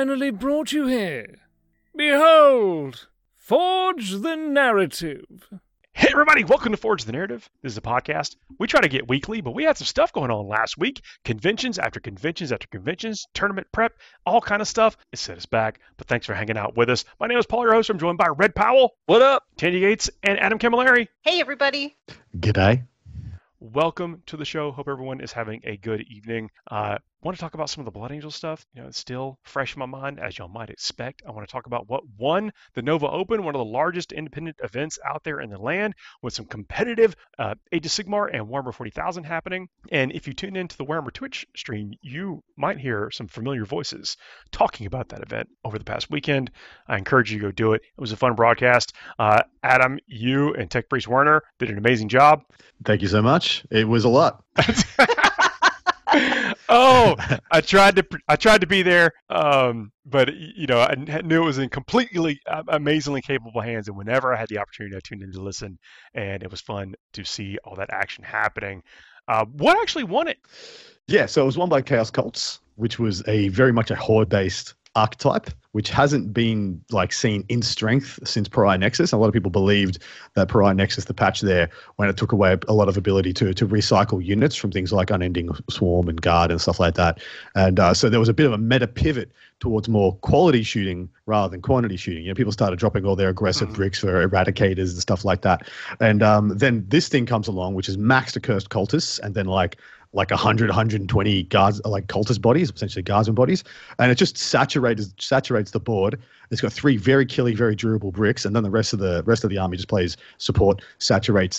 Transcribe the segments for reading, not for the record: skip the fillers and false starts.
finally brought you here. Behold, Forge the Narrative. Hey everybody, welcome to Forge the Narrative. This is a podcast. We try to get weekly, but we had some stuff going on last week. Conventions after conventions after conventions, tournament prep, all kind of stuff. It set us back, but thanks for hanging out with us. My name is Paul, your host. I'm joined by Red Powell. What up? Tanya Gates and Adam Camilleri. Hey everybody. G'day. Welcome to the show. Hope everyone is having a good evening. Want to talk about some of the Blood Angel stuff. It's still fresh in my mind, as y'all might expect. I want to talk about what won the Nova Open, one of the largest independent events out there in the land, with some competitive Age of Sigmar and Warhammer 40,000 happening. And if you tune into the Warhammer Twitch stream, you might hear some familiar voices talking about that event over the past weekend. I encourage you to go do it. It was a fun broadcast. Adam, you and Tech Priest Werner did an amazing job. Thank you so much. It was a lot. Oh, I tried to be there, but I knew it was in completely amazingly capable hands. And whenever I had the opportunity, I tuned in to listen, and it was fun to see all that action happening. What actually won it? Yeah, so it was won by Chaos Cults, which was very much a horde-based archetype, which hasn't been seen in strength since Pariah Nexus. A lot of people believed that Pariah Nexus, the patch there, when it took away a lot of ability to recycle units from things like Unending Swarm and Guard and stuff like that. And so there was a bit of a meta pivot towards more quality shooting rather than quantity shooting. People started dropping all their aggressive bricks for Eradicators and stuff like that. And then this thing comes along, which is maxed Accursed Cultists, and then like 100, 120 guards, like cultist bodies, essentially guardsman bodies, and it just saturates the board. It's got 3 very killy, very durable bricks, and then the rest of the army just plays support, saturates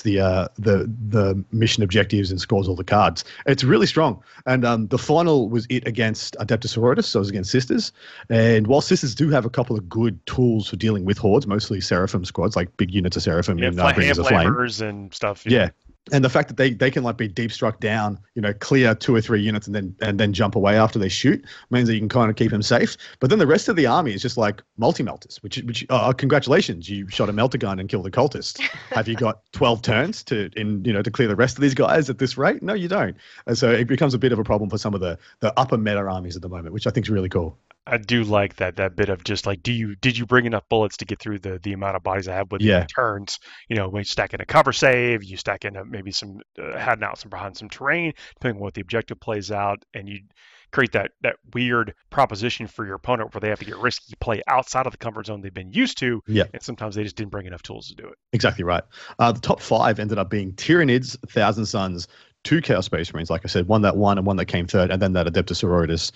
the mission objectives, and scores all the cards. It's really strong. And the final was it against Adeptus Sororitas, so it was against Sisters. And while Sisters do have a couple of good tools for dealing with hordes, mostly Seraphim squads, like big units of Seraphim and Bringers of Flame, and stuff. Yeah. And the fact that they can be deep struck down, clear 2 or 3 units and then jump away after they shoot means that you can kind of keep them safe. But then the rest of the army is just like multi-melters, which congratulations, you shot a melter gun and killed a cultist. Have you got 12 turns to clear the rest of these guys at this rate? No, you don't. And so it becomes a bit of a problem for some of the upper meta armies at the moment, which I think is really cool. I do like that bit of just did you bring enough bullets to get through the amount of bodies I have with turns? When you stack in a cover save, you stack in maybe some heading out behind some terrain, depending on what the objective plays out, and you create that weird proposition for your opponent where they have to get risky play outside of the comfort zone they've been used to, and sometimes they just didn't bring enough tools to do it. Exactly right. The top 5 ended up being Tyranids, Thousand Suns, 2 Chaos Space Marines, like I said, one that won and one that came third, and then that Adeptus Sororitas.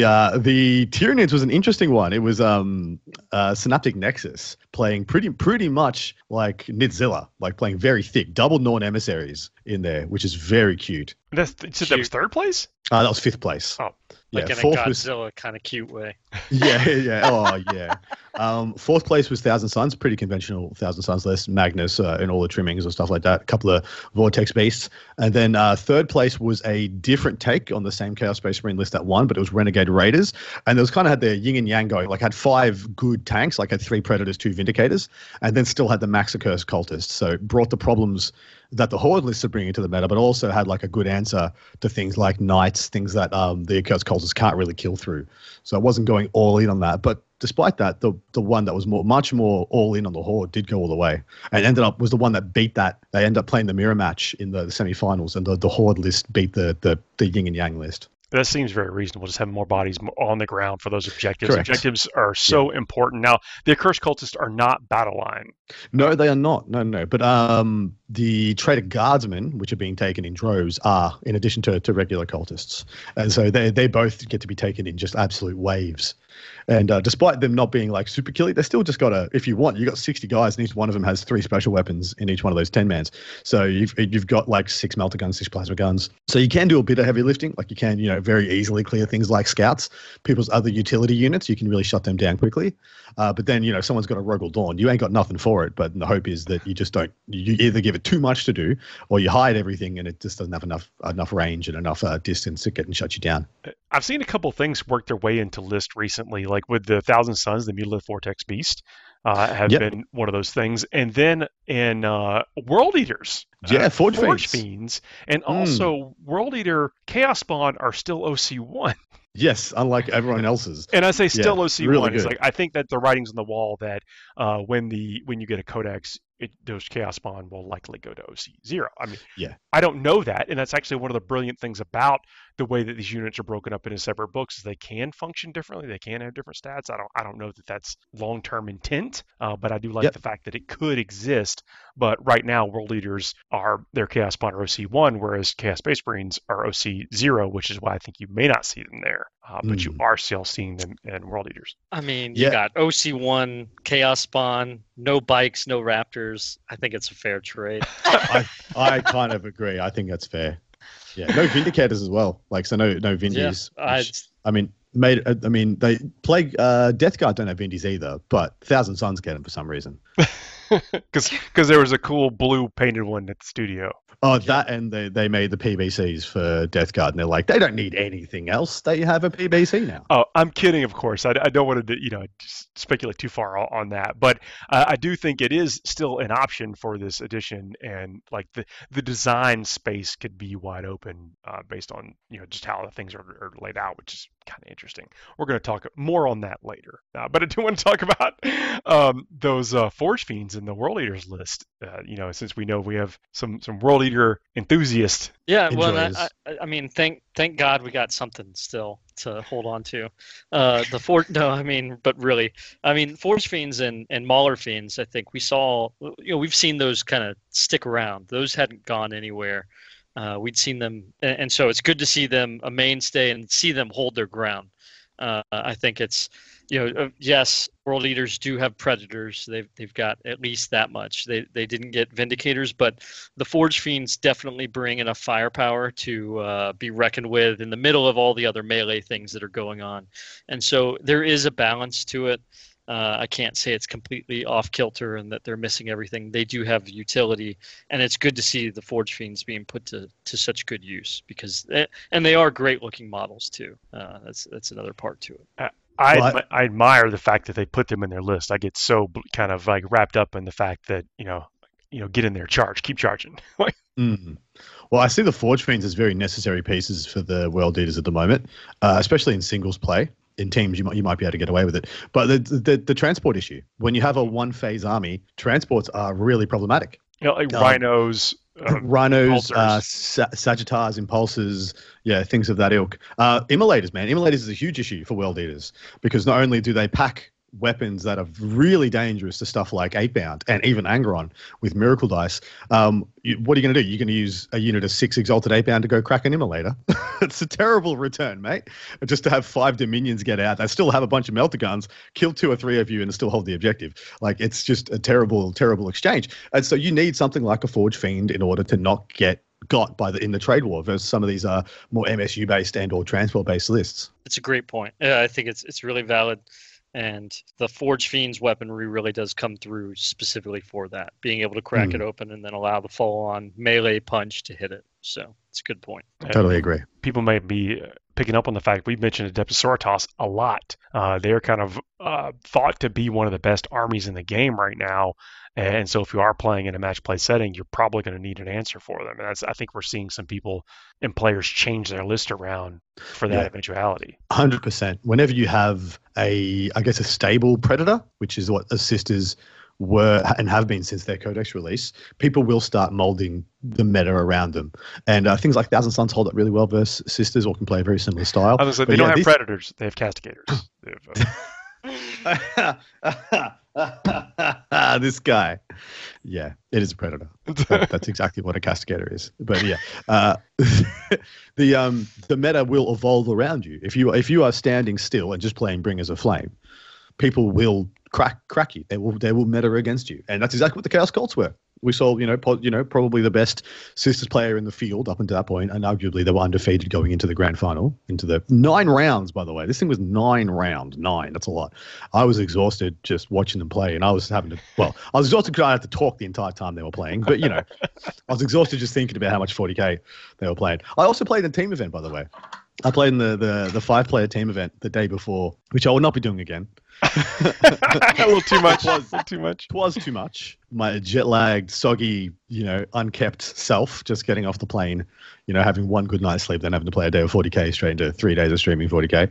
The Tyranids was an interesting one. It was Synaptic Nexus playing pretty much like Nidzilla, playing very thick, double Norn emissaries in there, which is very cute. That was third place? That was 5th place. Oh. In a Godzilla kind of cute way. Yeah. Oh, yeah. 4th place was Thousand Suns, pretty conventional Thousand Suns list, Magnus and all the trimmings and stuff like that. A couple of Vortex beasts. And then 3rd place was a different take on the same Chaos Space Marine list that won, but it was Renegade Raiders. And it was had their yin and yang going, had 5 good tanks, had 3 Predators, 2 Vindicators, and then still had the Max Accursed Cultists. So it brought the problems that the Horde lists are bringing to the meta, but also had a good answer to things like Knights, things that the Accursed Cultists can't really kill through. So I wasn't going all in on that. But despite that, the one that was much more all in on the Horde did go all the way, and was the one that beat that. They ended up playing the mirror match in the semifinals, and the Horde list beat the Yin and Yang list. That seems very reasonable, just having more bodies on the ground for those objectives. Correct. Objectives are so important. Now, the Accursed Cultists are not battle line. No, they are not. No. But the Traitor Guardsmen, which are being taken in droves, are, in addition to regular cultists. And so they both get to be taken in just absolute waves. And despite them not being super killy, they still just got if you want, you got 60 guys and each one of them has 3 special weapons in each one of those 10-mans. So you've got 6 melter guns, 6 plasma guns. So you can do a bit of heavy lifting. You can, very easily clear things like scouts. People's other utility units, you can really shut them down quickly. But then, someone's got a Rogal Dawn. You ain't got nothing for it. But the hope is that you just don't, you either give it too much to do or you hide everything and it just doesn't have enough range and enough distance to get and shut you down. I've seen a couple things work their way into list recently, with the Thousand Suns, the Mutalith Vortex Beast have been one of those things. And then in World Eaters, Forge Fiends, and also World Eater Chaos Spawn are still OC1. Yes, unlike everyone else's. And I say still OC1. Really It's good. like I think that the writing's on the wall that when you get a codex, those Chaos Spawn will likely go to OC0. I mean, Yeah. I don't know that, and that's actually one of the brilliant things about the way that these units are broken up into separate books is they can function differently. They can have different stats. I don't know that that's long-term intent, but I do like the fact that it could exist. But right now, World Eaters are their Chaos Spawn are OC1, whereas Chaos Space Marines are OC0, which is why I think you may not see them there, but you are still seeing them in World Eaters. I mean, you got OC1, Chaos Spawn, no bikes, no Raptors. I think it's a fair trade. I kind of agree. I think that's fair. Yeah, no Vindicators as well. Like, so no Vindies. They play Death Guard don't have Vindies either, but Thousand Suns get them for some reason. Because there was a cool blue painted one at the studio. Oh, that, and they made the PBCs for Death Guard, and they're like, they don't need anything else. They have a PBC now. Oh, I'm kidding, of course. I don't want to, just speculate too far on that, but I do think it is still an option for this edition, and like the design space could be wide open based on just how the things are laid out, which is kind of interesting. We're going to talk more on that later, but I do want to talk about those Forge Fiends in the World Eaters list. Since we know we have some World Eater enthusiasts. Yeah, well, I mean, thank God we got something still to hold on to. But really, I mean, Forge Fiends and Mauler Fiends, I think we saw, we've seen those kind of stick around. Those hadn't gone anywhere. We'd seen them, and so it's good to see them a mainstay and see them hold their ground. I think it's, yes, World Eaters do have Predators. They've got at least that much. They didn't get Vindicators, but the Forge Fiends definitely bring enough firepower to be reckoned with in the middle of all the other melee things that are going on. And so there is a balance to it. I can't say it's completely off kilter and that they're missing everything. They do have utility, and it's good to see the Forge Fiends being put to such good use and they are great looking models too. That's another part to it. I admire the fact that they put them in their list. I get so kind of like wrapped up in the fact that get in there, keep charging. Well, I see the Forge Fiends as very necessary pieces for the World Eaters at the moment, especially in singles play. In teams, you might be able to get away with it, but the transport issue, when you have a one-phase army, transports are really problematic. Like rhinos, Sagittars, Impulsors, things of that ilk. Immolators, man, Immolators is a huge issue for World Eaters because not only do they pack weapons that are really dangerous to stuff like 8-bound and even Angron with Miracle Dice. What are you going to do? You're going to use a unit of 6 Exalted 8-bound to go crack an Immolator? It's a terrible return, mate. Just to have 5 Dominions get out. They still have a bunch of Melter Guns, kill 2 or 3 of you and still hold the objective. Like, it's just a terrible, terrible exchange. And so you need something like a Forge Fiend in order to not get got in the trade war versus some of these more MSU based and or transport based lists. It's a great point. Yeah, I think it's really valid. And the Forge Fiend's weaponry really does come through specifically for that, being able to crack it open and then allow the full-on melee punch to hit it. So it's a good point. Totally agree. People might be picking up on the fact we've mentioned Adeptus a lot. They're kind of thought to be one of the best armies in the game right now. And so if you are playing in a match play setting, you're probably going to need an answer for them. And I think we're seeing some people and players change their list around for that eventuality. 100%. Whenever you have a stable Predator, which is what Assisters were and have been since their Codex release, people will start molding the meta around them. And things like Thousand Suns hold up really well versus Sisters or can play a very similar style. They don't have Predators. They have Castigators. This guy. Yeah, it is a Predator. That's exactly what a Castigator is. But the meta will evolve around you. If you are standing still and just playing Bringers of Flame, people will crack you. They will meta against you. And that's exactly what the Chaos Cults were. We saw, probably the best Sisters player in the field up until that point, and arguably they were undefeated going into the grand final, into the 9 rounds, by the way. This thing was 9 rounds. 9, that's a lot. I was exhausted just watching them play, and I was exhausted because I had to talk the entire time they were playing, but, I was exhausted just thinking about how much 40k they were playing. I also played in a team event, by the way. I played in the 5-player team event the day before, which I will not be doing again. A little too much. A little too much. It was too much. My jet-lagged, soggy, unkept self just getting off the plane, having one good night's sleep, then having to play a day of 40K straight into 3 days of streaming 40K.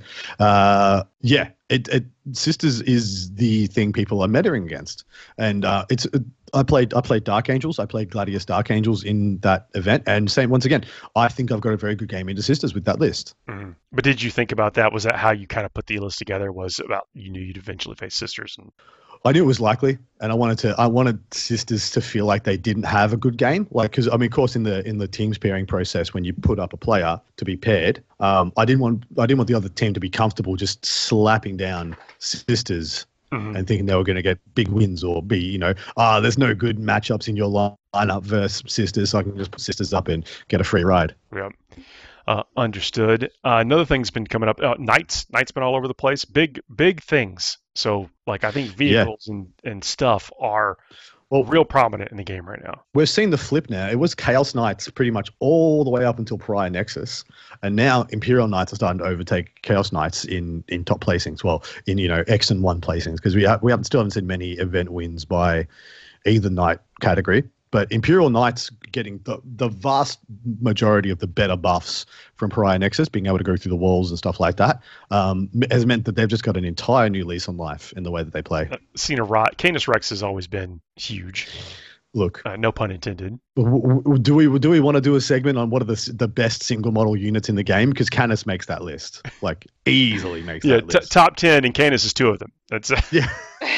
Sisters is the thing people are mettering against. And I played Dark Angels. I played Gladius Dark Angels in that event. And same, once again, I think I've got a very good game into Sisters with that list. Mm-hmm. But did you think about that? Was that how you kind of put the list together? Was about you knew you'd eventually face Sisters? And I knew it was likely, and I wanted Sisters to feel like they didn't have a good game. Like, because of course, in the teams pairing process, when you put up a player to be paired, I didn't want the other team to be comfortable just slapping down Sisters. Mm-hmm. And thinking they were going to get big wins or be, there's no good matchups in your lineup versus Sisters, so I can just put Sisters up and get a free ride. Yeah. Understood. Another thing's been coming up. Knights been all over the place. Big things. So, I think vehicles and stuff are real prominent in the game right now. We're seeing the flip now. It was Chaos Knights pretty much all the way up until Pariah Nexus. And now Imperial Knights are starting to overtake Chaos Knights in top placings. Well, in, X and 1 placings. Because we still haven't seen many event wins by either Knight category. But Imperial Knights getting the vast majority of the better buffs from Pariah Nexus, being able to go through the walls and stuff like that, has meant that they've just got an entire new lease on life in the way that they play. Canis Rex has always been huge. Look, no pun intended. Do we want to do a segment on what are the best single model units in the game? Because Canis makes that list, easily makes that list. Top 10, and Canis is 2 of them. That's yeah.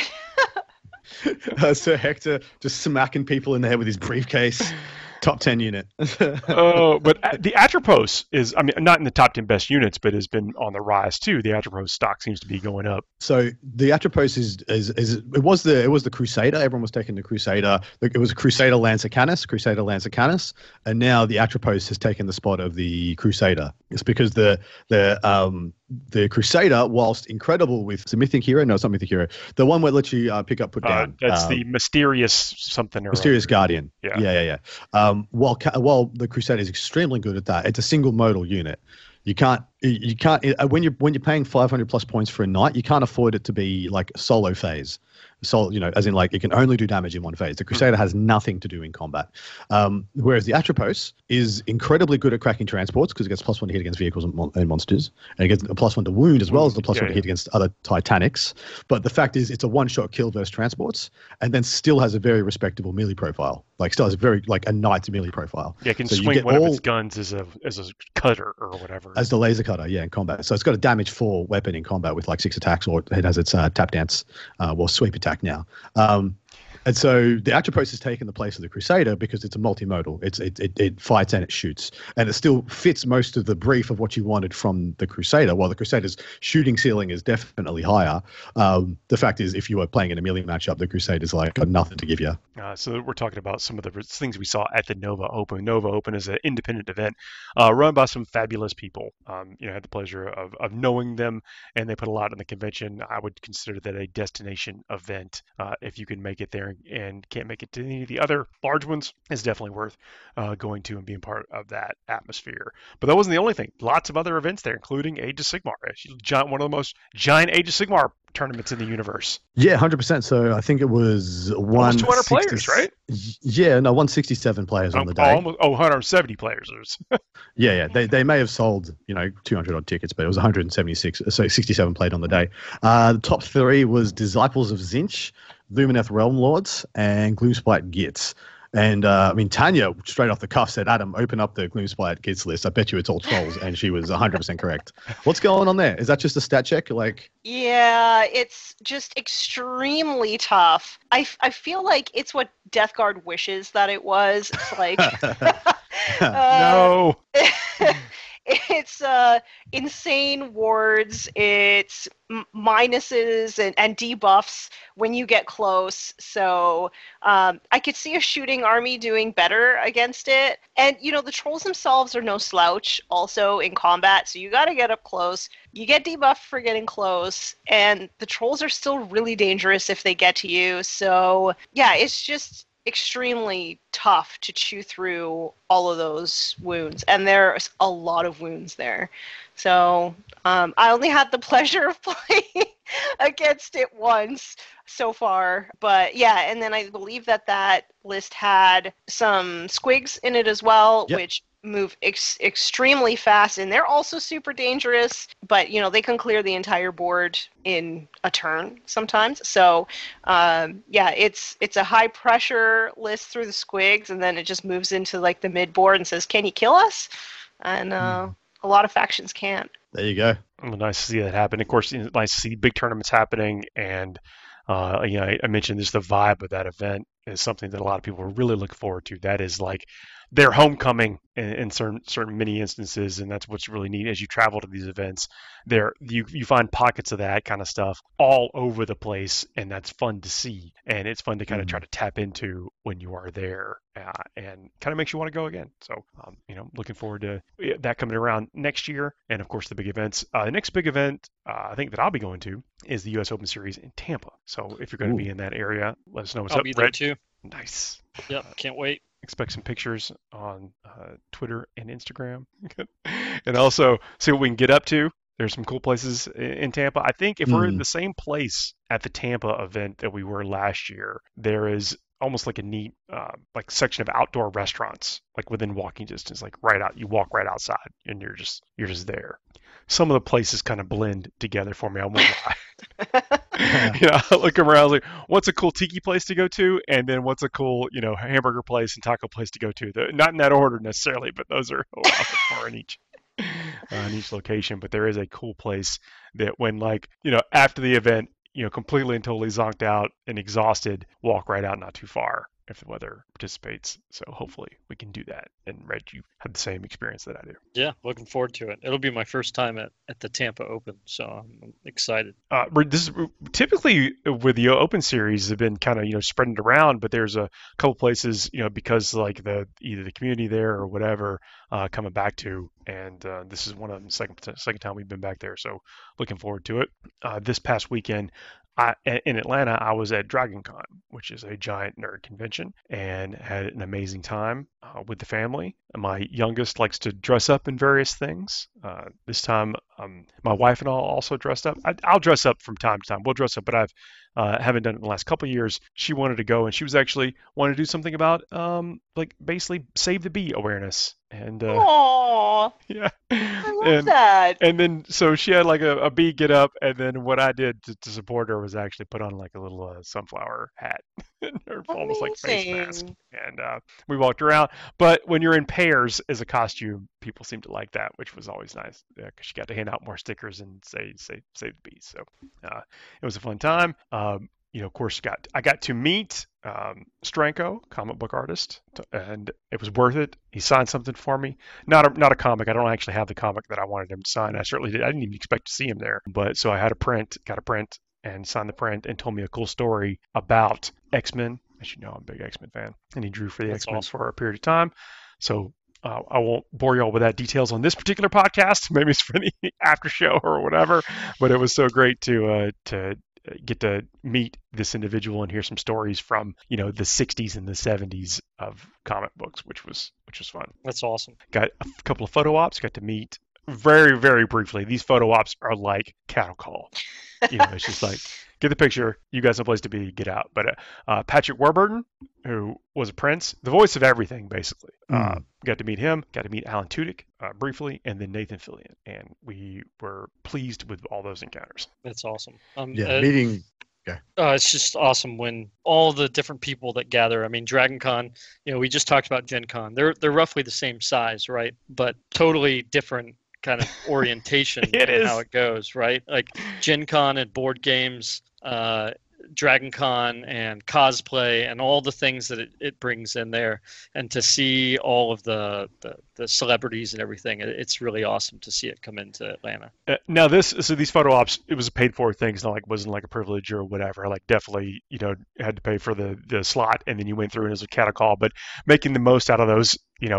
Sir Hector just smacking people in the head with his briefcase. Top 10 unit. But the Atropos is, not in the top 10 best units, but has been on the rise too. The Atropos stock seems to be going up. So the Atropos it was the Crusader. Everyone was taking the Crusader. It was Crusader Lancer Canis, and now the Atropos has taken the spot of the Crusader. It's because the Crusader, whilst incredible with the Mythic Hero, no, it's not Mythic Hero, the one where it lets you pick up, put down. That's the Mysterious something. Mysterious Guardian. Yeah. While the Crusader is extremely good at that, it's a single modal unit. You can't when you're paying 500 plus points for a knight, you can't afford it to be like solo phase. So, as in it can only do damage in one phase. The Crusader has nothing to do in combat. Whereas the Atropos is incredibly good at cracking transports because it gets +1 to hit against vehicles and monsters. And it gets a +1 to wound as well as the +1 to hit against other Titanics. But the fact is, it's a one-shot kill versus transports, and then still has a very respectable melee profile. Still has a very, a knight's melee profile. Yeah, it can swing one of its guns as a cutter or whatever. As the laser cutter, in combat. So it's got a damage 4 weapon in combat with 6 attacks, or it has its tap dance, sweep attack now. And so the Atropos has taken the place of the Crusader because it's a multimodal. It fights and it shoots. And it still fits most of the brief of what you wanted from the Crusader. While the Crusader's shooting ceiling is definitely higher, the fact is if you were playing in a melee matchup, the Crusader's got nothing to give you. So we're talking about some of the things we saw at the Nova Open. Nova Open is an independent event run by some fabulous people. I had the pleasure of knowing them, and they put a lot in the convention. I would consider that a destination event. If you can make it there and can't make it to any of the other large ones, it's definitely worth going to and being part of that atmosphere. But that wasn't the only thing. Lots of other events there, including Age of Sigmar, one of the most giant Age of Sigmar tournaments in the universe. Yeah, 100%. So I think it was almost 200 players, right? Yeah, no, 167 players on the day. Almost 170 players. Yeah. They may have sold 200 odd tickets, but it was 176. So 67 played on the day. The top 3 was Disciples of Zinch, Lumineth Realm Lords, and Gloomspite Gits. And Tanya, straight off the cuff, said, Adam, open up the Gloomspite Gits list. I bet you it's all trolls. And she was 100% correct. What's going on there? Is that just a stat check? Yeah, it's just extremely tough. I feel like it's what Death Guard wishes that it was. It's no. It's insane wards, it's minuses and debuffs when you get close. So I could see a shooting army doing better against it. And, the trolls themselves are no slouch also in combat. So you got to get up close. You get debuffed for getting close. And the trolls are still really dangerous if they get to you. So, yeah, it's just extremely tough to chew through all of those wounds, and there's a lot of wounds there. So I only had the pleasure of playing against it once so far. But yeah, and then I believe that list had some squigs in it as well, Yep. which move extremely fast, and they're also super dangerous, but they can clear the entire board in a turn sometimes. So yeah, it's a high pressure list through the squigs, and then it just moves into like the mid board and says, can you kill us? And a lot of factions can't. There you go. Well, nice to see that happen. Of course, it's nice to see big tournaments happening, and I mentioned this. The vibe of that event is something that a lot of people are really looking forward to. That is like their homecoming in certain many instances, and that's what's really neat as you travel to these events. There, you find pockets of that kind of stuff all over the place, and that's fun to see, and it's fun to kind of try to tap into when you are there, and kind of makes you want to go again. So, looking forward to that coming around next year, and of course the big events. The next big event I think that I'll be going to is the U.S. Open Series in Tampa. So if you're going to be in that area, let us know what's I'll up. be there too. Nice. Yep, can't wait. Expect some pictures on Twitter and Instagram. And also see what we can get up to. There's some cool places in Tampa. I think if we're in the same place at the Tampa event that we were last year, there is almost like a neat like section of outdoor restaurants, like within walking distance, like right out. You walk right outside and you're just there. Some of the places kind of blend together for me. I won't lie. I look around, I was like, what's a cool tiki place to go to? And then what's a cool, hamburger place and taco place to go to? Not in that order necessarily, but those are a lot more in each location. But there is a cool place that when after the event, completely and totally zonked out and exhausted, walk right out not too far if the weather participates. So hopefully we can do that. And Red, you have the same experience that I do. Yeah, looking forward to it. It'll be my first time at the Tampa Open, so I'm excited. This is typically with the Open Series have been kind of spreading it around, but there's a couple places because like either the community there or whatever coming back to, and this is one of them. Second time we've been back there, so looking forward to it. This past weekend. In Atlanta, I was at DragonCon, which is a giant nerd convention, and had an amazing time with the family. My youngest likes to dress up in various things. This time, my wife and I also dressed up. I'll dress up from time to time. We'll dress up, but haven't done it in the last couple of years. She wanted to go, and she was actually wanted to do something about like basically Save the Bee awareness. And Aww, yeah, I love that. And then so she had like a bee get up, and then what I did to support her was actually put on like a little sunflower hat, almost like face mask, and we walked around. But when you're in pairs as a costume, people seem to like that, which was always nice because she got to hand out more stickers and say save the bees. So it was a fun time. Of course, I got to meet Stranko, comic book artist, and it was worth it. He signed something for me. Not a comic. I don't actually have the comic that I wanted him to sign. I certainly did. I didn't even expect to see him there. But so I got a print, and signed the print, and told me a cool story about X-Men. As you know, I'm a big X-Men fan, and he drew for the X-Men for a period of time. So I won't bore you all with that details on this particular podcast. Maybe it's for the after show or whatever. But it was so great to get to meet this individual and hear some stories from the 60s and the 70s of comic books, which was fun. That's awesome. Got a couple of photo ops. Got to meet very, very briefly. These photo ops are like cattle call. It's just like, get the picture, you got someplace to be, get out. But Patrick Warburton, who was a Prince, the voice of everything, basically. Got to meet him, got to meet Alan Tudyk briefly, and then Nathan Fillion. And we were pleased with all those encounters. That's awesome. Meeting... Okay. It's just awesome when all the different people that gather. I mean, DragonCon, we just talked about Gen Con. They're roughly the same size, right? But totally different kind of orientation in how it goes, right? Like Gen Con and board games, DragonCon and cosplay and all the things that it brings in there, and to see all of the celebrities and everything, it's really awesome to see it come into Atlanta. Now these photo ops, it was a paid for thing. It's not like wasn't like a privilege or whatever. Like definitely had to pay for the slot, and then you went through and it was a cattle call. But making the most out of those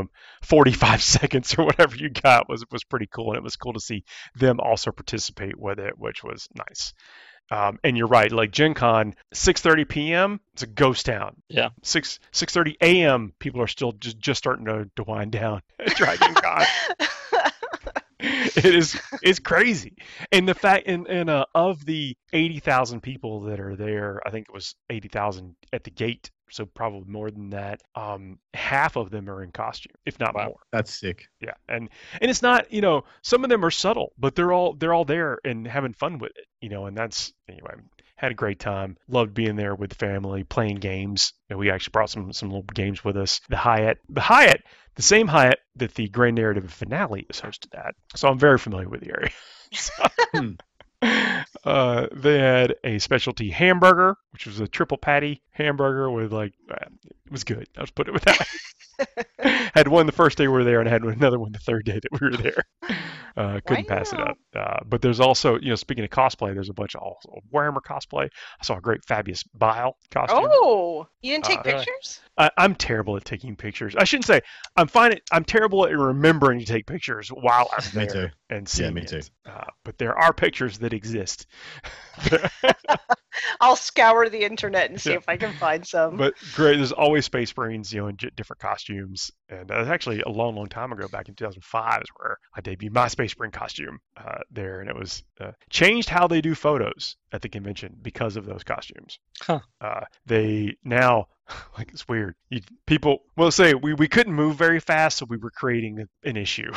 45 seconds or whatever you got was pretty cool, and it was cool to see them also participate with it, which was nice. And you're right, like Gen Con, 6:30 p.m. it's a ghost town. Yeah. 6:30 a.m. people are still just starting to wind down at Dragon Con. It's crazy. And the fact and of the 80,000 people that are there, I think it was 80,000 at the gate, so probably more than that. Half of them are in costume, if not more. That's sick. Yeah, and it's not, some of them are subtle, but they're all there and having fun with it, and that's anyway. Had a great time. Loved being there with the family, playing games. And we actually brought some little games with us. The Hyatt, the same Hyatt that the Grand Narrative finale is hosted at. So I'm very familiar with the area. They had a specialty hamburger, which was a triple patty hamburger with it was good. I'll just put it with that. Had one the first day we were there, and I had another one the third day that we were there. Couldn't pass it up. But there's also, speaking of cosplay, there's a bunch of also Warhammer cosplay. I saw a great Fabius Bile costume. Oh, you didn't take pictures? I'm terrible at taking pictures. I shouldn't say I'm terrible at remembering to take pictures while I'm there. Me too. And seeing me too. But there are pictures that exist. I'll scour the internet and see if I can find some. But great, there's always Space Marines, in different costumes. And it was actually a long, long time ago, back in 2005, is where I debuted my Space Marine costume there. And it was changed how they do photos at the convention because of those costumes. Huh. They now, it's weird. People will say we couldn't move very fast, so we were creating an issue.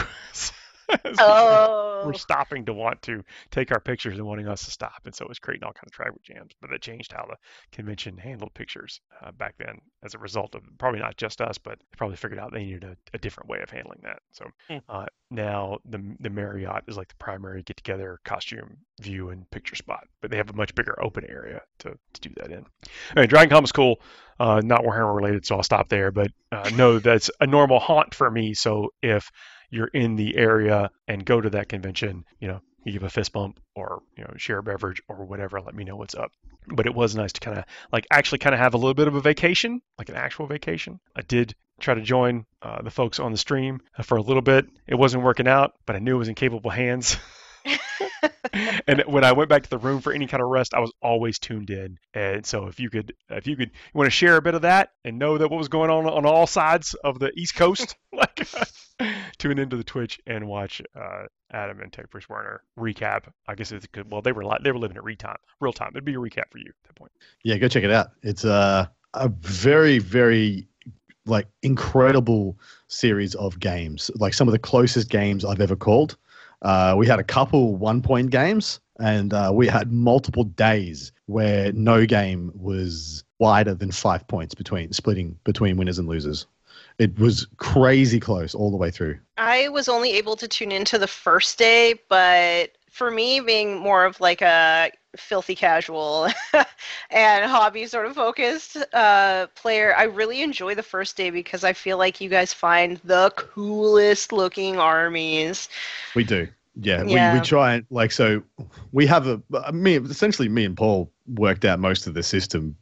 We're stopping to want to take our pictures and wanting us to stop, and so it was creating all kinds of traffic jams. But that changed how the convention handled pictures back then, as a result of probably not just us, but they probably figured out they needed a different way of handling that. So now the Marriott is like the primary get-together costume view and picture spot, but they have a much bigger open area to do that in. Anyway, DragonCon was cool. Not Warhammer related, so I'll stop there. But no, that's a normal haunt for me. So if you're in the area and go to that convention, you give a fist bump or, share a beverage or whatever, let me know what's up. But it was nice to kind of actually have a little bit of a vacation, like an actual vacation. I did try to join the folks on the stream for a little bit. It wasn't working out, but I knew it was in capable hands. And when I went back to the room for any kind of rest, I was always tuned in. And so if you want to share a bit of that and know that what was going on all sides of the East Coast, tune into the Twitch and watch Adam and Tech Bruce Werner recap. I guess it's good. Well, they were living at real time. It'd be a recap for you at that point. Yeah, go check it out. It's a very, very incredible series of games. Like some of the closest games I've ever called. We had a couple 1-point games, and we had multiple days where no game was wider than 5 points splitting between winners and losers. It was crazy close all the way through. I was only able to tune into the first day, but for me, being more of a filthy casual and hobby sort of focused player, I really enjoy the first day because I feel like you guys find the coolest looking armies. We do. Yeah. We try and so we have essentially me and Paul worked out most of the system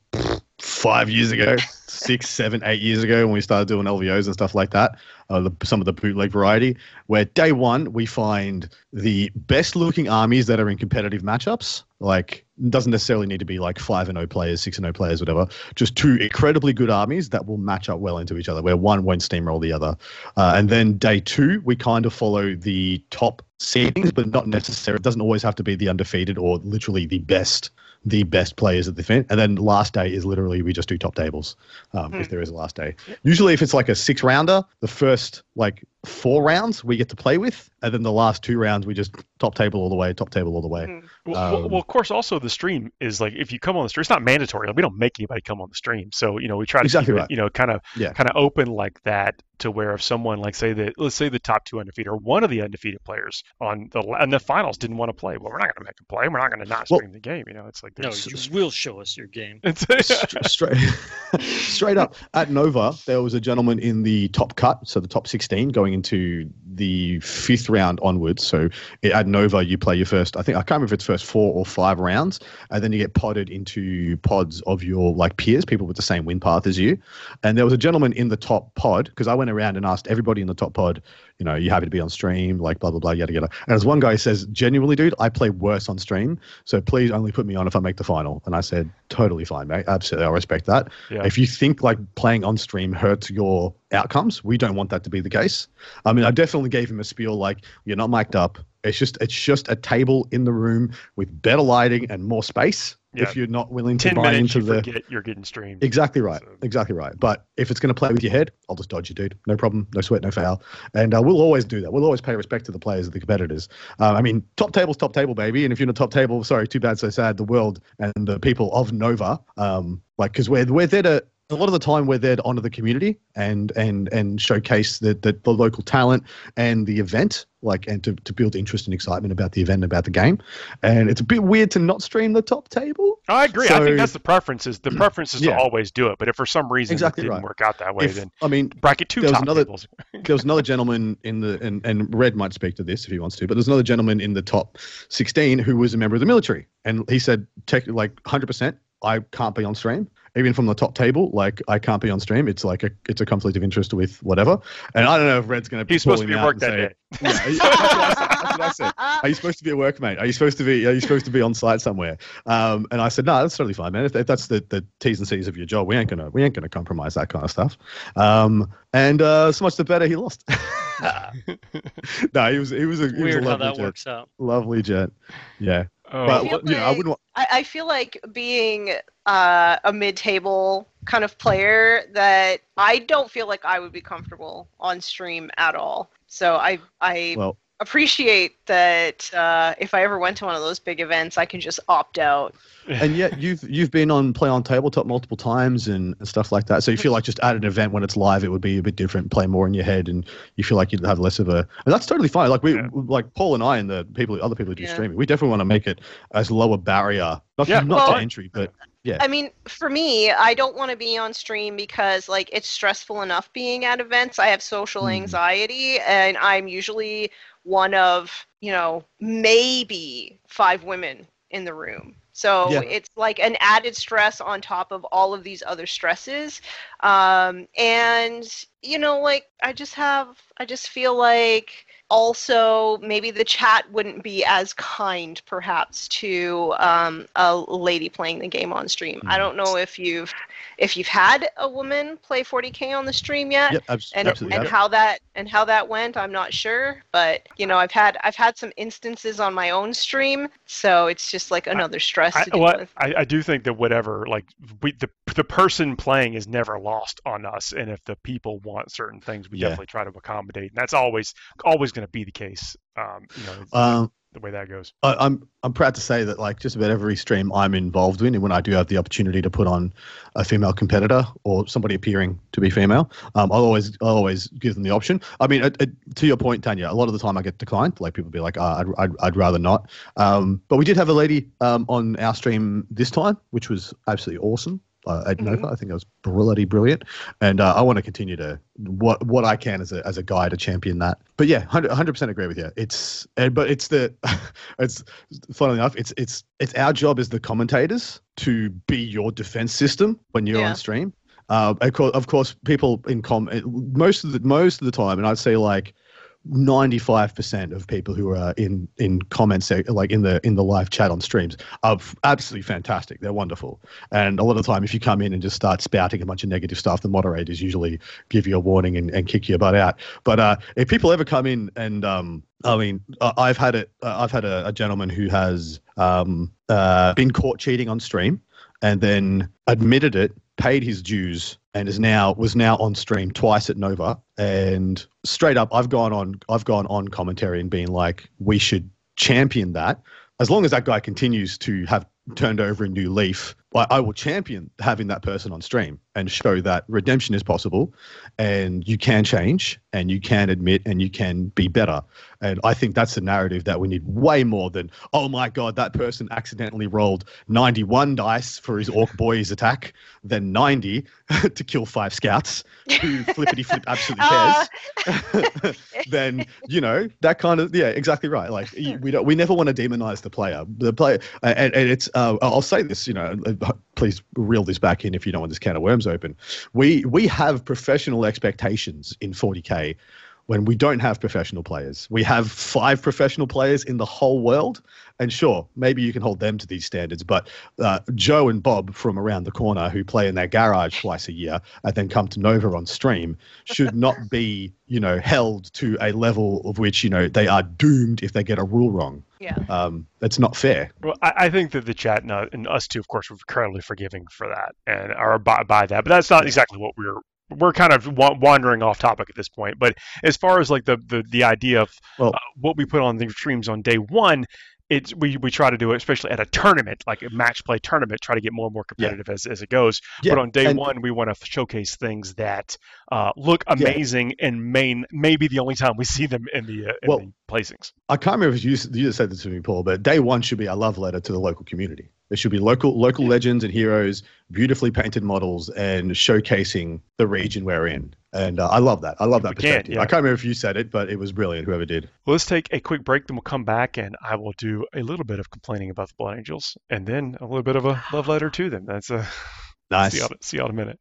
5 years ago, 6, 7, 8 years ago when we started doing LVOs and stuff like that, some of the bootleg variety, where day one we find the best looking armies that are in competitive matchups. Doesn't necessarily need to be 5-0 players, 6-0 players, whatever. Just two incredibly good armies that will match up well into each other, where one won't steamroll the other. And then day two, we kind of follow the top seedings, but not necessarily. It doesn't always have to be the undefeated or literally the best players at the event. And then last day is literally we just do top tables if there is a last day. Usually if it's a 6-rounder, the first 4 rounds we get to play with, and then the last 2 rounds we just top table all the way. Well, of course, also the stream is if you come on the stream, it's not mandatory. We don't make anybody come on the stream. So, we try to keep it, kind of open like that, to where if someone let's say the top 2 undefeated or one of the undefeated players on the finals didn't want to play, well, we're not going to make them play. We're not going to not stream the game. It's no, you will show us your game. Straight up at Nova, there was a gentleman in the top cut, so the top 16 going into the 5th round onwards. So at Nova, you play your first, I can't remember if it's first 4 or 5 rounds, and then you get potted into pods of your like peers, people with the same win path as you. And there was a gentleman in the top pod, because I went around and asked everybody in the top pod, you know, you happy to be on stream, like blah, blah, blah, yada, yada. And there's one guy who says, genuinely, dude, I play worse on stream, so please only put me on if I make the final. And I said, totally fine, mate. Absolutely, I respect that. Yeah. If you think like playing on stream hurts your outcomes, we don't want that to be the case. I mean, I definitely gave him a spiel like, you're not mic'd up. It's just a table in the room with better lighting and more space. Yeah. If you're not willing to buy into the, forget you're getting streamed. Exactly right. So. Exactly right. But if it's going to play with your head, I'll just dodge you, dude. No problem. No sweat, no foul. And we'll always do that. We'll always pay respect to the players and the competitors. I mean, top table's top table, baby. And if you're in a top table, sorry, too bad, so sad. The world and the people of Nova, because we're there to. A lot of the time we're there to honor the community and showcase the local talent and the event, like, and to build interest and excitement about the event and about the game. And it's a bit weird to not stream the top table. I agree. So, I think that's the preference is to always do it. But if for some reason it didn't work out that way, then bracket 2 top tables. There was another gentleman in the, and Red might speak to this if he wants to, but there's another gentleman in the top 16 who was a member of the military. And he said, like 100%, I can't be on stream. Even from the top table, like I can't be on stream. It's like it's a conflict of interest with whatever. And I don't know if Red's going to be. He's supposed to be at work that day. Yeah, that's what I said. Are you supposed to be at work, mate? Are you supposed to be on site somewhere? And I said, no, that's totally fine, man. If that's the T's and C's of your job, we ain't gonna compromise that kind of stuff. And so much the better he lost. No, he was a weird how that jet. Works out. Lovely jet. Yeah. Oh. But I wouldn't. I feel like being a mid-table kind of player that I don't feel like I would be comfortable on stream at all. So I appreciate that if I ever went to one of those big events, I can just opt out. And yet you've been on Play on Tabletop multiple times and stuff like that. So you feel like just at an event when it's live, it would be a bit different, play more in your head, and you feel like you'd have less of a. And that's totally fine. Like like Paul and I and other people who do streaming, we definitely want to make it as low a barrier, not to entry, but. Yeah. I mean, for me, I don't want to be on stream because, like, it's stressful enough being at events. I have social anxiety, and I'm usually one of, maybe 5 women in the room. So it's like an added stress on top of all of these other stresses. And, I just feel like also maybe the chat wouldn't be as kind perhaps to a lady playing the game on stream. I don't know if you've had a woman play 40K on the stream yet. Yep, absolutely. And how that went, I'm not sure, but I've had some instances on my own stream, so it's just like another stress to deal with. I do think that whatever, like the person playing is never lost on us, and if the people want certain things, we definitely try to accommodate, and that's always going to be the case. The way that goes. I'm proud to say that like just about every stream I'm involved in, and when I do have the opportunity to put on a female competitor or somebody appearing to be female, I'll always give them the option. I mean, to your point, Tanya, a lot of the time I get declined. Like people be like, I'd rather not. But we did have a lady on our stream this time, which was absolutely awesome. At Nova, I think it was bloody brilliant, and I want to continue to what I can as a guy to champion that. But yeah, 100% agree with you. It's funnily enough, it's our job as the commentators to be your defense system when you're on stream. Of course, people in most of the time, and I'd say like 95% of people who are in comments, like in the live chat on streams, are absolutely fantastic. They're wonderful. And a lot of the time, if you come in and just start spouting a bunch of negative stuff, the moderators usually give you a warning and kick your butt out. But if people ever come in and I've had a gentleman who has been caught cheating on stream and then admitted it, paid his dues, and was now on stream twice at Nova. And straight up, I've gone on commentary and been like, we should champion that. As long as that guy continues to have turned over a new leaf, I will champion having that person on stream and show that redemption is possible and you can change and you can admit and you can be better. And I think that's a narrative that we need way more than, oh my God, that person accidentally rolled 91 dice for his Orc Boys attack, then 90 to kill 5 scouts who flippity flip absolutely cares. Then, that kind of, yeah, exactly right. Like we never want to demonize the player. And it's, I'll say this, please reel this back in if you don't want this can of worms open. We have professional expectations in 40K when we don't have professional players. We have 5 professional players in the whole world. And sure, maybe you can hold them to these standards, but Joe and Bob from around the corner who play in their garage twice a year and then come to Nova on stream should not be, held to a level of which, they are doomed if they get a rule wrong. Yeah. That's not fair. Well, I think that the chat and us too, of course, we're incredibly forgiving for that and are by that, but that's not exactly what we're kind of wandering off topic at this point. But as far as like the idea of what we put on the streams on day one, we try to do it, especially at a tournament, like a match play tournament, try to get more and more competitive as it goes. Yeah. But on day one, we want to showcase things that look amazing and may be the only time we see them in the placings. I can't remember if you just said this to me, Paul, but day one should be a love letter to the local community. There should be local legends and heroes, beautifully painted models, and showcasing the region we're in. And I love that. I love that perspective. I can't remember if you said it, but it was brilliant, whoever did. Well, let's take a quick break, then we'll come back, and I will do a little bit of complaining about the Blood Angels, and then a little bit of a love letter to them. That's nice. See y'all in a minute.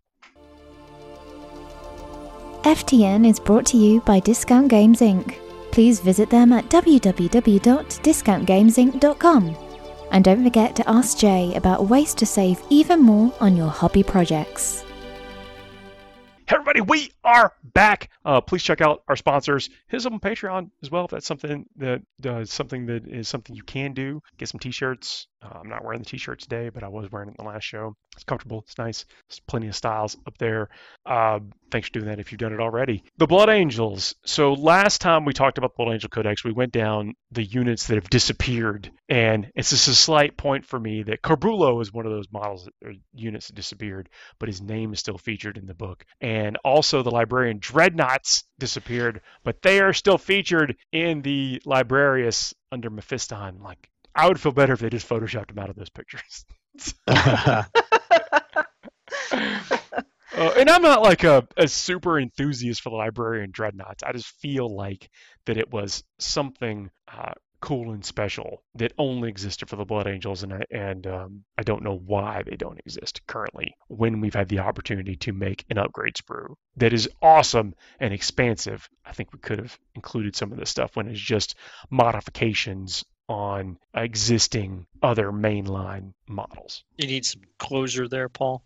FTN is brought to you by Discount Games Inc. Please visit them at www.discountgamesinc.com. And don't forget to ask Jay about ways to save even more on your hobby projects. Hey everybody, we are back. Please check out our sponsors. Hit us up on Patreon as well if that's something that you can do. Get some t-shirts. I'm not wearing the t-shirt today, but I was wearing it in the last show. It's comfortable. It's nice. There's plenty of styles up there. Thanks for doing that if you've done it already. The Blood Angels. So last time we talked about the Blood Angel Codex, we went down the units that have disappeared. And it's just a slight point for me that Corbulo is one of those models or units that disappeared, but his name is still featured in the book. And also the Librarian Dreadnoughts disappeared, but they are still featured in the Librarius under Mephiston. Like, I would feel better if they just photoshopped him out of those pictures. And I'm not like a super enthusiast for the Librarian Dreadnoughts. I just feel like that it was something cool and special that only existed for the Blood Angels, and I don't know why they don't exist currently when we've had the opportunity to make an upgrade sprue that is awesome and expansive. I think we could have included some of this stuff when it's just modifications on existing other mainline models. You need some closure there, Paul.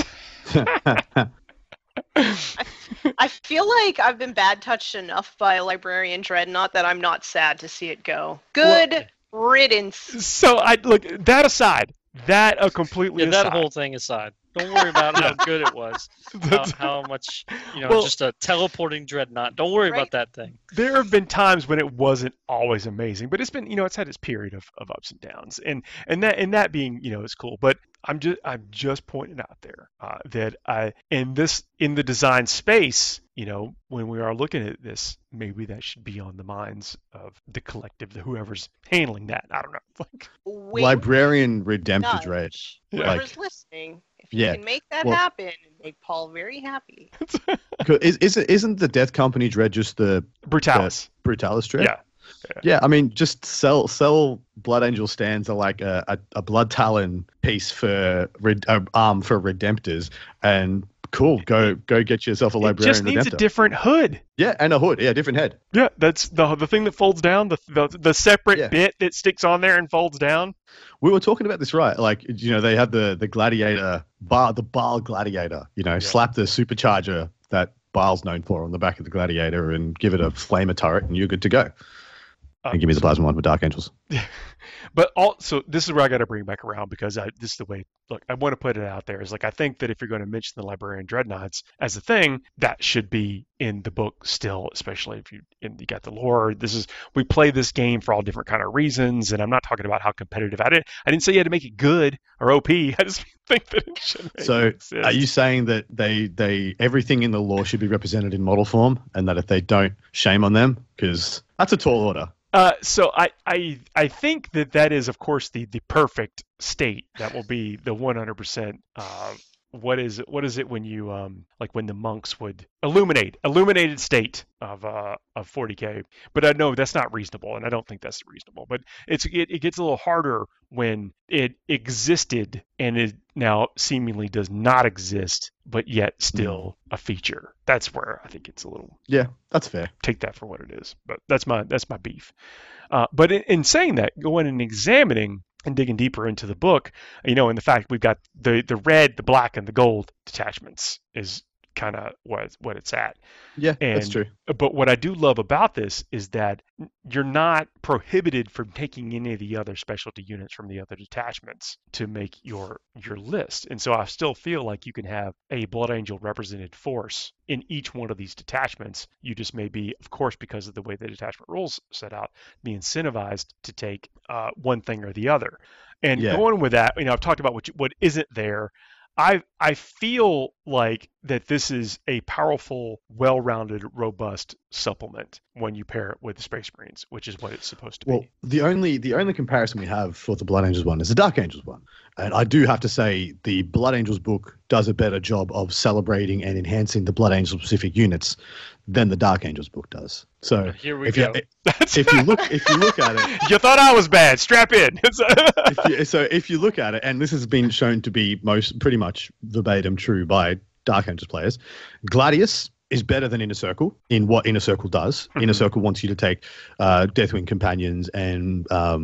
I feel like I've been bad touched enough by Librarian Dreadnought that I'm not sad to see it go. Good riddance. So look, that aside, that completely aside. That whole thing aside. Don't worry about how good it was. How much, just a teleporting dreadnought. Don't worry about that thing. There have been times when it wasn't always amazing, but it's been, it's had its period of ups and downs, and that being, it's cool. But I'm just pointing out there that in the design space, when we are looking at this, maybe that should be on the minds of the collective, whoever's handling that. I don't know. Librarian Redempted Dread. Whoever's listening, if you can make that happen, make Paul very happy. Isn't the Death Company Dread just the Brutalis? Brutalis Dread? Yeah. I mean, just sell Blood Angel stands are like a Blood Talon piece for arm for Redemptors, and cool. Go get yourself a Librarian. It just needs Redemptor. a different hood. Yeah, and a hood. Yeah, different head. Yeah, that's the thing that folds down, the separate bit that sticks on there and folds down. We were talking about this, right? Like, they had the Gladiator bar, the Baal Gladiator. Slap the supercharger that Baal's known for on the back of the Gladiator and give it a flamer turret, and you're good to go. And give me the plasma one with Dark Angels. But also, this is where I got to bring back around because this is the way. Look, I want to put it out there. Is like I think that if you're going to mention the Librarian Dreadnoughts as a thing, that should be in the book still, especially if you got the lore. We play this game for all different kind of reasons, and I'm not talking about how competitive I didn't say you had to make it good or OP. I just think that it should. So, are you saying that they everything in the lore should be represented in model form, and that if they don't, shame on them? Because that's a tall order. So I think that is, of course, the perfect state. That will be the 100%. What is it when you like when the monks would illuminated state of 40K? But I know that's not reasonable, and I don't think that's reasonable. But it gets a little harder when it existed and it now seemingly does not exist, but yet still a feature. That's where I think it's a little. Yeah, that's fair. Take that for what it is. But that's my beef. But in saying that, going and examining and digging deeper into the book, and the fact we've got the red, the black, and the gold detachments is kind of what it's at. Yeah, that's true. But what I do love about this is that you're not prohibited from taking any of the other specialty units from the other detachments to make your list. And so I still feel like you can have a Blood Angel represented force in each one of these detachments. You just may be, of course, because of the way the detachment rules set out, be incentivized to take one thing or the other. And going with that, I've talked about what isn't there. I feel like that this is a powerful, well-rounded, robust supplement when you pair it with the Space Marines, which is what it's supposed to be. Well, the only comparison we have for the Blood Angels one is the Dark Angels one. And I do have to say the Blood Angels book does a better job of celebrating and enhancing the Blood Angel specific units than the Dark Angels book does. So here we go. If you look at it, you thought I was bad. Strap in. if you look at it, and this has been shown to be pretty much verbatim true by Dark Angels players, Gladius is better than Inner Circle in what Inner Circle does. Inner Circle wants you to take Deathwing Companions and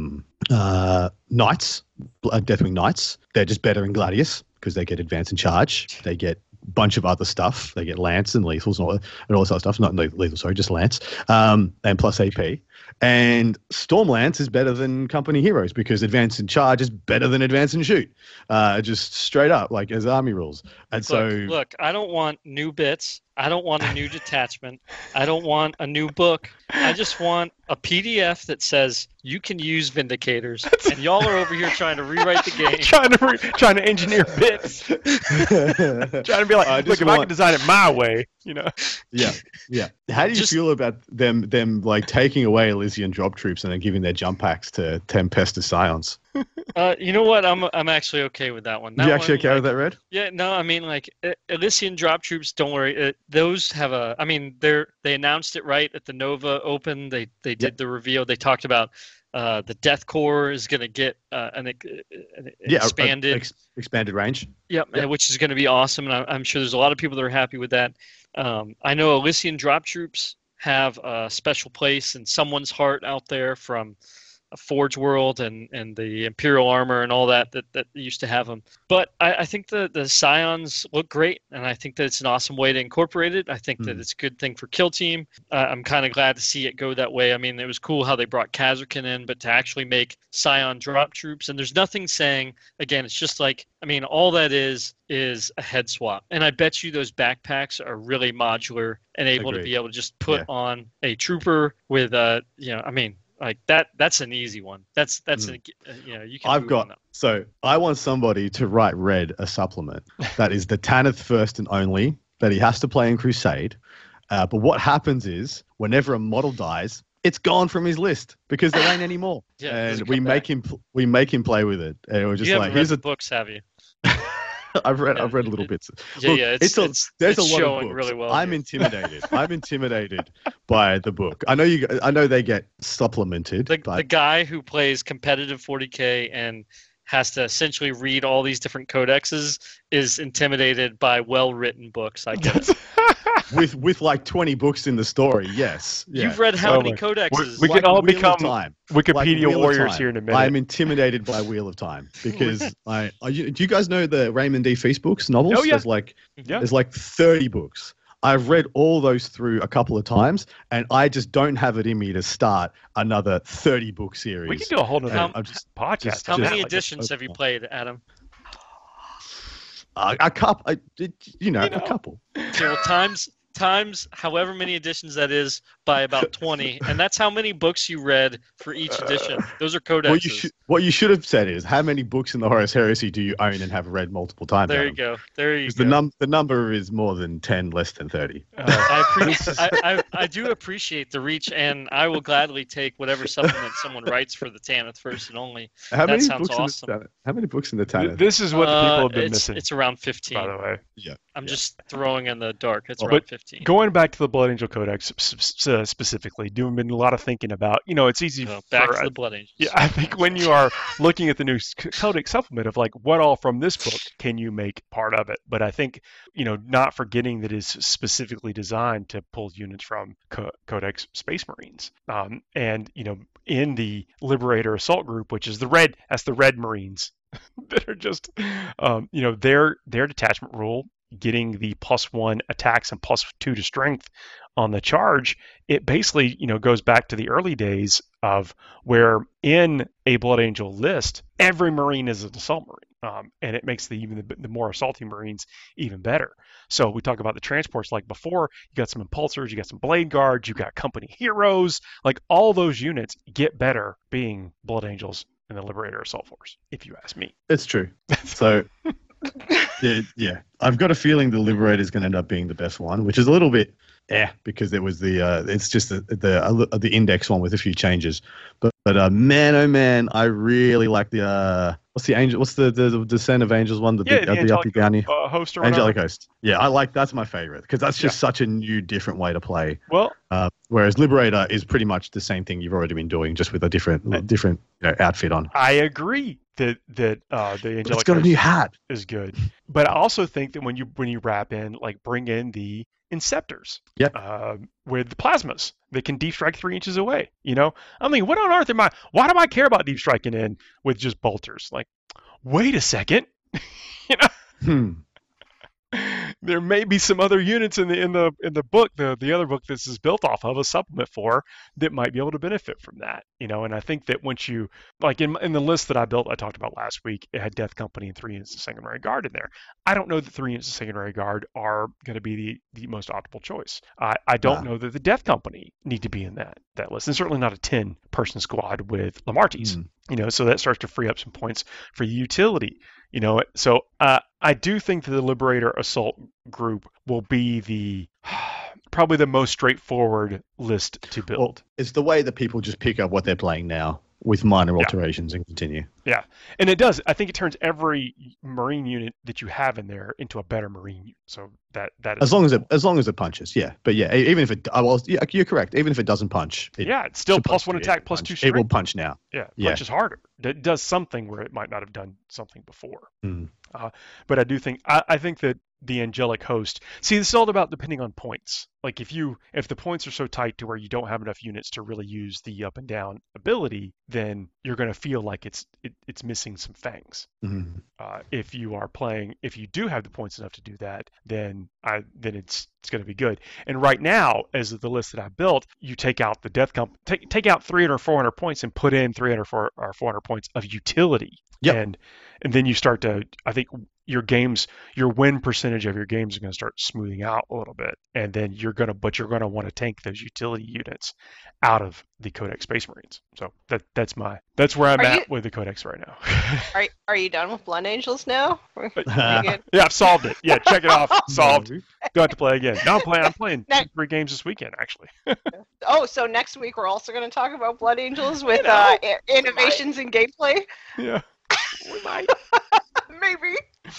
Knights, Deathwing Knights. They're just better in Gladius because they get advance and charge. They get a bunch of other stuff. They get Lance and Lethals and all this other stuff. Not Lethal, sorry, just Lance. And plus AP. And Stormlance is better than Company Heroes because Advance and Charge is better than Advance and Shoot. Just straight up, like as army rules. And look, I don't want new bits. I don't want a new detachment. I don't want a new book. I just want a PDF that says you can use Vindicators, and y'all are over here trying to rewrite the game, trying to engineer bits, trying to be like, look, if I can design it my way, Yeah. How do you feel about them like taking away Elysian drop troops and then giving their jump packs to Tempestus Scions? You know what? I'm actually okay with that one. You actually okay with that, Red? Yeah, no, I mean, like Elysian drop troops. Don't worry, those have a. I mean, they announced it right at the Nova Open. They did the reveal. They talked about the Death Corps is going to get an expanded range. Yep, which is going to be awesome, and I'm sure there's a lot of people that are happy with that. I know Elysian drop troops have a special place in someone's heart out there from Forge World and the Imperial armor and all that used to have them. But I think the Scions look great, and I think that it's an awesome way to incorporate it. I think that it's a good thing for Kill Team. I'm kind of glad to see it go that way. I mean, it was cool how they brought Kazarkin in, but to actually make Scion drop troops, and there's nothing saying, again, it's just like, I mean, all that is a head swap. And I bet you those backpacks are really modular and able to be able to just put on a trooper with like that's an easy one. That's you can. So I want somebody to write Red a supplement that is the Tanith first and only that he has to play in Crusade. But what happens is whenever a model dies, it's gone from his list because there ain't any more. And we make him play with it. And we're just you like, haven't read the books, have you? I've read little bits. There's a lot of books. really well. I'm intimidated. I'm intimidated by the book. I know they get supplemented. The guy who plays competitive 40K and has to essentially read all these different codexes is intimidated by well-written books, I guess. with like 20 books in the story, yes. Yeah. You've read how many codexes? We can all become Wikipedia warriors here in a minute. I'm intimidated by Wheel of Time because do you guys know the Raymond D. Feast books novels? Oh, yeah. There's like 30 books. I've read all those through a couple of times, and I just don't have it in me to start another 30-book series. We can do a whole nother I'm just- podcast. How on many that, like, editions have you played, Adam? a couple, a know. couple. Okay, well, times however many editions that is by about 20, and that's how many books you read for each edition. Those are codexes. What you should have said is, how many books in the Horus Heresy do you own and have read multiple times? There you Adam? go. There you 'Cause go. the number is more than 10, less than 30. I do appreciate the reach, and I will gladly take whatever supplement someone writes for the Tanith First and Only. How That many sounds books awesome. in the Tanith? How many books in the Tanith? This is what the people have been it's, missing, It's around 15. by the way. I'm just throwing in the dark. It's But around 15. Going back to the Blood Angel Codex specifically, doing a lot of thinking about, it's easy Back for to the Blood Angels. Yeah, I think when you are looking at the new Codex supplement of like what all from this book can you make part of it, but I think not forgetting that it's specifically designed to pull units from Codex Space Marines, and in the Liberator Assault Group, which is that's the Red Marines that are just their detachment rule, getting the +1 attacks and +2 to strength on the charge. It basically goes back to the early days of where in a Blood Angel list every Marine is an assault Marine, and it makes the more assaulting Marines even better. So we talk about the transports like before. You got some Impulsors, you got some Blade Guards, you got Company Heroes. Like all those units get better being Blood Angels in the Liberator Assault Force, if you ask me. It's true. So, yeah. I've got a feeling the Liberator is going to end up being the best one, which is a little bit because it was it's just the index one with a few changes. But man, oh man, I really like the what's the Descent of Angels one? The Angelic Downey Host or Angelic whatever. Host. Yeah, that's my favorite because that's just such a new, different way to play. Well, Whereas Liberator is pretty much the same thing you've already been doing, just with a different outfit on. I agree that the Angelic It's got a new hat. is good, but I also think that when you wrap in, like, bring in the Inceptors, with the plasmas that can deep strike 3 inches away. I'm thinking, what on earth why do I care about deep striking in with just bolters? Like, wait a second, there may be some other units in the book, the other book this is built off of, a supplement for, that might be able to benefit from that. And I think that once you, like in the list that I built, I talked about last week, it had Death Company and 3 units of Sanguinary Guard in there. I don't know that 3 units of Sanguinary Guard are going to be the most optimal choice. I don't know that the Death Company need to be in that list, and certainly not a 10-person squad with Lamartes. So that starts to free up some points for utility. So I do think that the Liberator Assault Group will be probably the most straightforward list to build. Well, it's the way that people just pick up what they're playing now with minor alterations and continue. Yeah, and it does. I think it turns every Marine unit that you have in there into a better Marine unit. So that is as long as it punches, yeah. But yeah, even if it, you're correct. Even if it doesn't punch, it's still +1 attack, +2 strength. It will punch now. Yeah, punches harder. It does something where it might not have done something before. But I do think I think that the Angelic Host. See, this is all about depending on points. Like if the points are so tight to where you don't have enough units to really use the up and down ability, then you're going to feel like it's missing some fangs. If you do have the points enough to do that, then it's going to be good. And right now, as the list that I built, you take out the Death Company, take out 300 or 400 points and put in 300 or 400 points of utility. Yep. And then you start to, I think, your win percentage of your games are going to start smoothing out a little bit, and then you're going to want to tank those utility units out of the Codex Space Marines. So that's where I'm at with the Codex right now. Are you done with Blood Angels now? Yeah, I've solved it. Yeah, check it off. Solved. Don't have to play again. No, I'm playing 3 games this weekend, actually. So next week we're also going to talk about Blood Angels with innovations in gameplay. Yeah, we might. Maybe.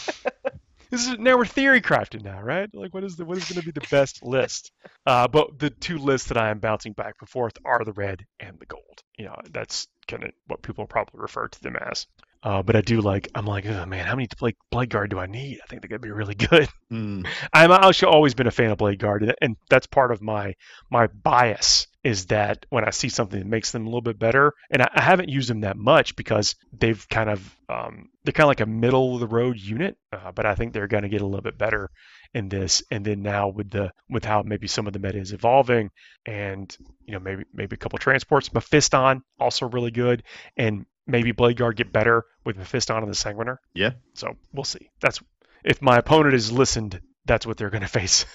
Now we're theory crafting now, right? Like, what is going to be the best list? But the 2 lists that I am bouncing back and forth are the red and the gold. That's kind of what people probably refer to them as. But I'm like, oh man, how many Blade Guard do I need? I think they're going to be really good. I've actually always been a fan of Blade Guard, and that's part of my bias, is that when I see something that makes them a little bit better, and I haven't used them that much because they've they're kind of like a middle of the road unit, but I think they're going to get a little bit better in this, and then now with how maybe some of the meta is evolving, and maybe a couple transports. Mephiston also really good, and maybe Blade Guard get better with Mephiston and the Sanguiner. Yeah. So we'll see. That's if my opponent has listened, that's what they're going to face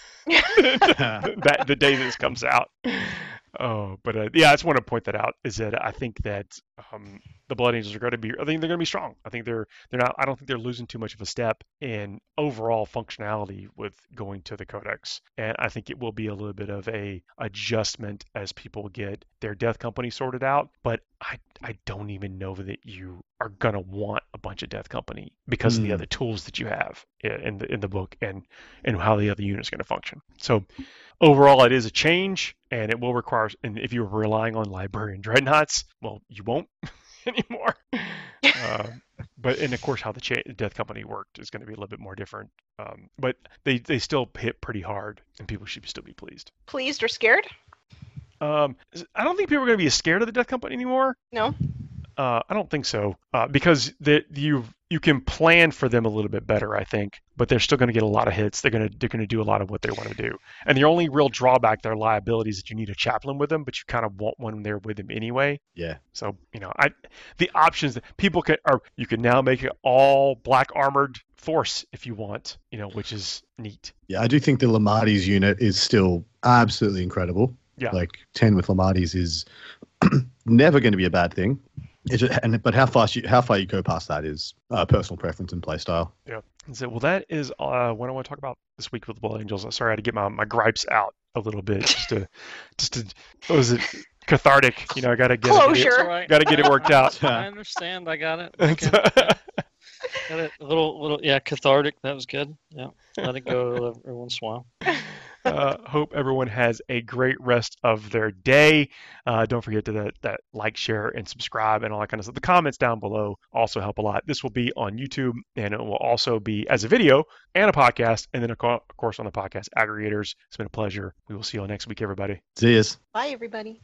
the day this comes out. Oh, but I just want to point that out, is that I think that the Blood Angels are going to be. I think they're going to be strong. I think they're not. I don't think they're losing too much of a step in overall functionality with going to the Codex, and I think it will be a little bit of a adjustment as people get their Death Company sorted out. But I don't even know that you are going to want a bunch of Death Company because of the other tools that you have in the book and how the other unit's going to function. So overall, it is a change, and it will require. And if you're relying on Librarian Dreadnoughts, well, you won't anymore. And of course, how the Death Company worked is going to be a little bit more different. But they still hit pretty hard, and people should still be pleased. Pleased or scared? I don't think people are going to be scared of the Death Company anymore. No. I don't think so, because you can plan for them a little bit better, I think, but they're still going to get a lot of hits. They're going to do a lot of what they want to do, and the only real drawback, their liability, is that you need a chaplain with them, but you kind of want one there with them anyway. Yeah. So the options that people you can now make it all black armored force if you want, which is neat. Yeah, I do think the Lamarties unit is still absolutely incredible. Yeah. Like 10 with Lamarties is never going to be a bad thing. But how far you go past that is personal preference and play style. Yeah. So, well, that is what I want to talk about this week with the Blood Angels. Sorry, I had to get my gripes out a little bit just to what was it, cathartic? I got to get Closure. Got to get it worked out. I understand. I got it. Okay. Got it. A little, cathartic. That was good. Yeah. Let it go every once in a while. Hope everyone has a great rest of their day. Don't forget to that like, share, and subscribe, and all that kind of stuff. The comments down below also help a lot. This will be on YouTube, and it will also be as a video and a podcast, and then of course on the podcast aggregators. It's been a pleasure. We will see you all next week, everybody. See yous. Bye, everybody.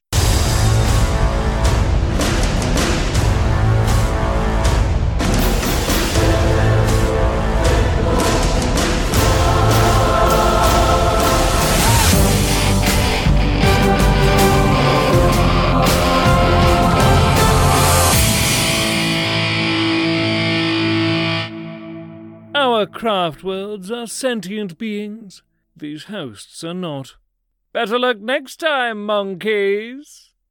Our craft worlds are sentient beings. These hosts are not. Better luck next time, monkeys!